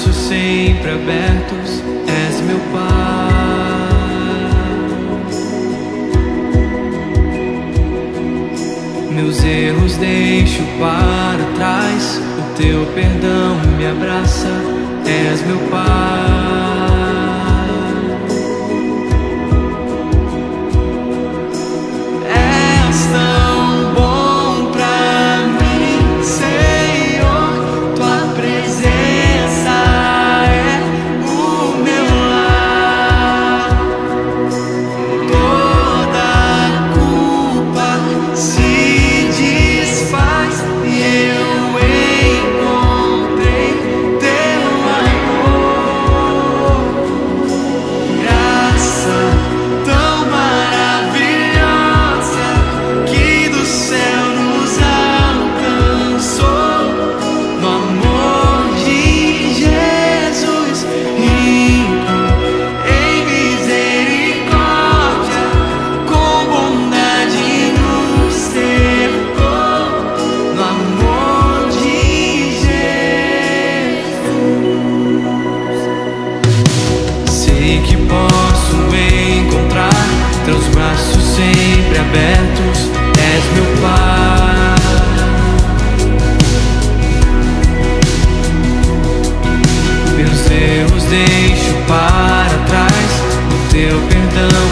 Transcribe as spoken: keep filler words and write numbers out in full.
braços sempre abertos, és meu Pai. Meus erros deixo para trás, o teu perdão me abraça, és meu Pai. És tão bom pra mim, Senhor, tua presença é o meu lar. Toda culpa se desfaz e eu encontrei teu amor. Graça tão maravilhosa que do céu nos alcançou. No amor de Jesus, rico em misericórdia, com bondade nos cercou. No amor de Jesus, sei que posso encontrar teus braços sempre abertos, és meu Pai. Meus erros deixo para trás, o teu perdão